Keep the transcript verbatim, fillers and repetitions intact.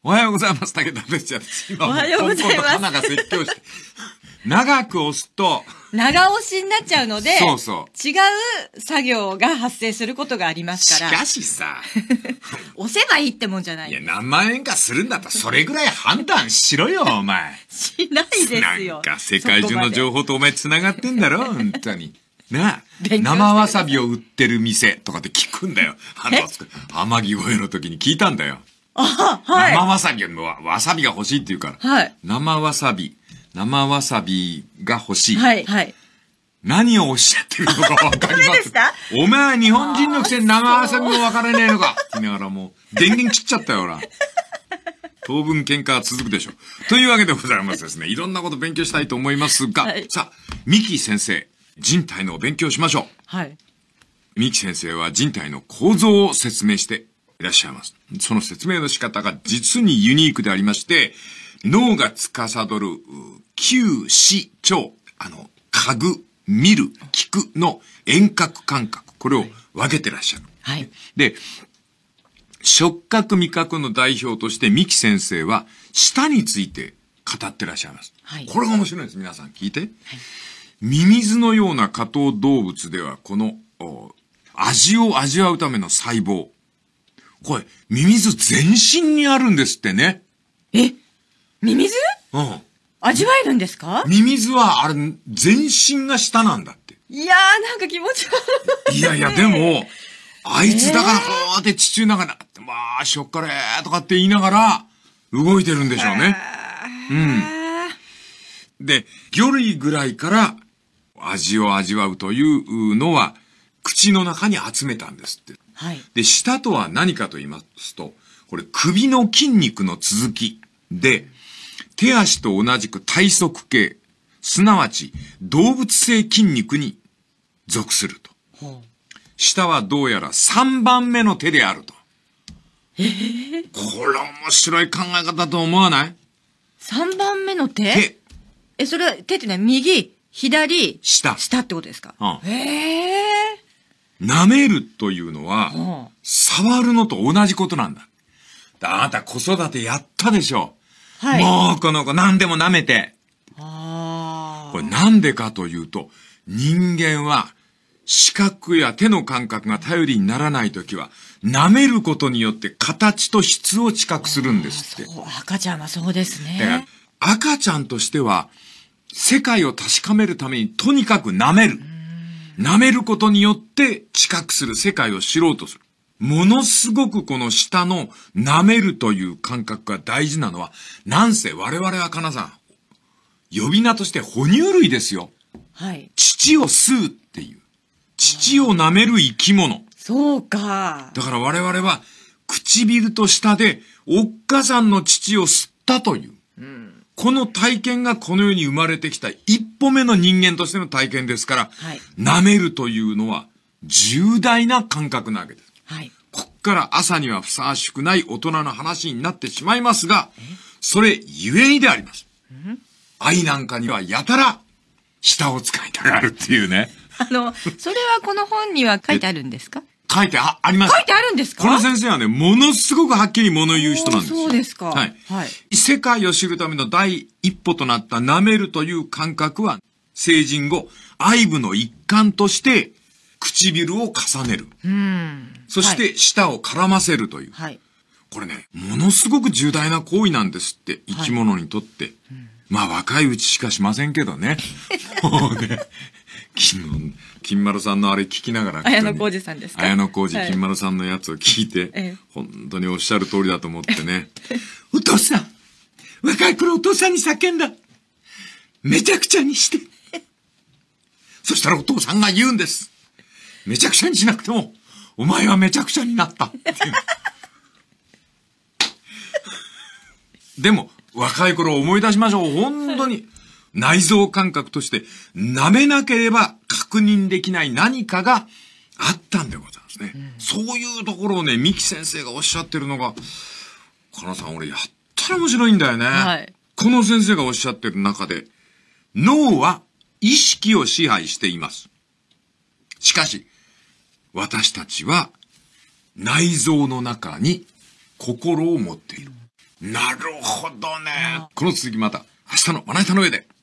おはようございます。武田哲也です。今おはようございます。 花が説教して。長く押すと。 長押しになっちゃうので、 そうそう。 違う作業が発生することがありますから。 しかしさ。 押せばいいってもんじゃない。 いや、何万円かするんだったら、それぐらい判断しろよ、お前。 しないですよ。 なんか世界中の情報とお前繋がってんだろ、本当に。なあ、生わさびを売ってる店とかって聞くんだよ。あの、天城越えの時に聞いたんだよ。 あ、はい。 生わさびわ、わさびが欲しいって言うから。 はい。 生わさび、生わさびが欲しい。 はい、はい。 何をおっしゃってるのかわかります。お前は日本人のくせに生わさびもわからねえのかって言いながらもう、電源切っちゃったよ、ほら。当分喧嘩は続くでしょ。というわけでございますですね。いろんなこと勉強したいと思いますが、はい、さあ、三木先生、人体の勉強しましょう。 はい。 三木先生は人体の構造を説明していらっしゃいます。その説明の仕方が実にユニークでありまして、脳が司る嗅視聴、あの、嗅ぐ、見る、聞くの遠隔感覚、これを分けてらっしゃる。 はい。 で、触覚味覚の代表として三木先生は舌について語ってらっしゃいます。はい。これが面白いです。皆さん聞いて。はい。ミミズのような下等動物ではこの味を味わうための細胞。これ、ミミズ全身にあるんですってね。 え？ミミズ？ うん。 味わえるんですか？ ミミズは、あれ、全身が舌なんだって。 いやー、なんか気持ち悪い。 いやいや、でも、あいつだからこうやって地中の中に、まあ、しょっかれーとかって言いながら、動いてるんでしょうね。うん。で、魚類ぐらいから味を味わうというのは、口の中に集めたんですって。 はい。 で、舌とは何かと言いますと、これ首の筋肉の続きで、手足と同じく体側系、すなわち動物性筋肉に属すると。はあ、舌はどうやらさんばんめの手であると。 えー、 これ面白い考え方と思わない？ さん 番目の手？ 手。 え、それは手ってね、右、左、 下。 下ってことですか？ うん、 へー。舐めるというのは、はあ、触るのと同じことなんだ。あなた子育てやったでしょ。はい。もうこの子何でも舐めて。 ああ。 これなんでかというと、人間は視覚や手の感覚が頼りにならないときは、舐めることによって形と質を知覚するんですって。 そう、赤ちゃんはそうですね。 だから赤ちゃんとしては、世界を確かめるためにとにかく舐める。舐めることによって知覚する世界を知ろうとする。ものすごくこの舌の舐めるという感覚が大事なのは、なんせ我々はかなさん、呼び名として哺乳類ですよ。 はい。 乳を吸うっていう。乳を舐める生き物。 そうか。 だから我々は唇と舌でおっかさんの乳を吸ったという。うん、この体験がこの世に生まれてきた一歩目の人間としての体験ですから、はい、舐めるというのは重大な感覚なわけです。 はい。 こっから朝にはふさわしくない大人の話になってしまいますが、それゆえにであります。愛なんかにはやたら舌を使いたがるっていうね。 あの、それはこの本には書いてあるんですか？ 書いて あ, あります。 書いてあるんですか？ この先生はね、ものすごくはっきり物言う人なんですよ。 そうですか。 はい。 はい。 世界を知るための第一歩となった舐めるという感覚は、成人後、愛撫の一環として、唇を重ねる。 うん。 そして舌を絡ませるという。 はい。 これね、ものすごく重大な行為なんですって、生き物にとって。はい、うん、まあ若いうちしかしませんけどね。もうね、金, 金丸さんのあれ聞きながら。 綾野浩二さんですか？ 綾野浩二、はい、金丸さんのやつを聞いて、ええ、本当におっしゃる通りだと思ってね。お父さん、若い頃お父さんに叫んだ。めちゃくちゃにして。そしたらお父さんが言うんです。めちゃくちゃにしなくても、お前はめちゃくちゃになったって。でも、若い頃思い出しましょう。本当に。内臓感覚として、舐めなければ確認できない何かがあったんでございますね。うん、そういうところをね、三木先生がおっしゃってるのが、かなさん俺やったら面白いんだよね。はい、この先生がおっしゃってる中で、脳は意識を支配しています。しかし、私たちは内臓の中に心を持っている。 なるほどね。この続きまた明日のまな板の上で。